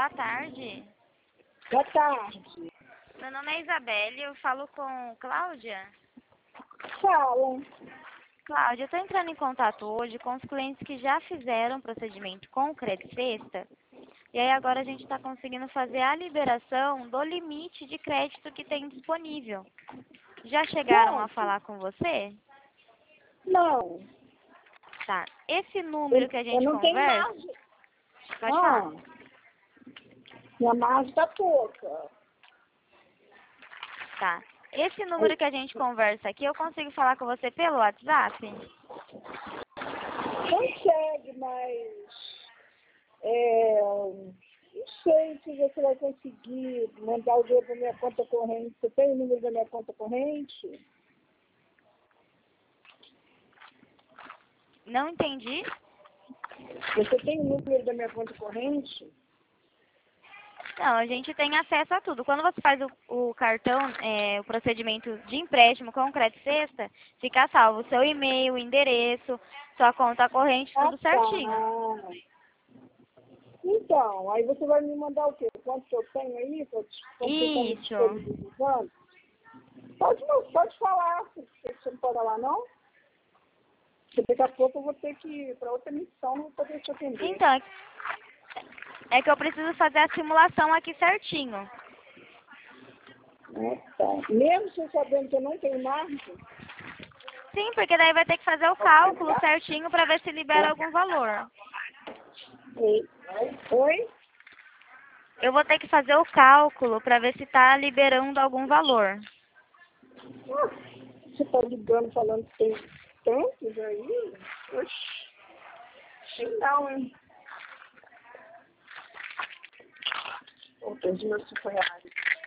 Boa tarde. Boa tarde. Meu nome é Isabelle, eu falo com Cláudia. Fala. Cláudia, eu estou entrando em contato hoje com os clientes que já fizeram procedimento com o Credit Sexta. E aí agora a gente está conseguindo fazer a liberação do limite de crédito que tem disponível. Já chegaram a falar com você? Não. Tá. Esse número que a gente eu não tenho conversa... margem. Pode falar. Minha margem está pouca. Tá. Esse número que a gente conversa aqui, eu consigo falar com você pelo WhatsApp? Consegue, mas... não sei se você vai conseguir mandar o dinheiro para minha conta corrente. Você tem o número da minha conta corrente? Não entendi. Você tem o número da minha conta corrente? Não, a gente tem acesso a tudo. Quando você faz o cartão, o procedimento de empréstimo com o Credit Sexta, fica salvo o seu e-mail, o endereço, sua conta corrente, tudo certinho. Tá. Então, aí você vai me mandar o quê? Quanto que eu tenho aí? Isso. Pode falar. Você não pode falar, não? Porque daqui a pouco eu vou ter que ir para outra missão, não vou poder te atender. Então, é que eu preciso fazer a simulação aqui certinho. Tá. Mesmo você sabendo que eu não tenho margem? Sim, porque daí vai ter que fazer o cálculo certinho para ver se libera algum valor. Oi? Eu vou ter que fazer o cálculo para ver se está liberando algum valor. Você está ligando falando que tem tantos aí? Oxi. Sei não, hein? Perdi meus R$5.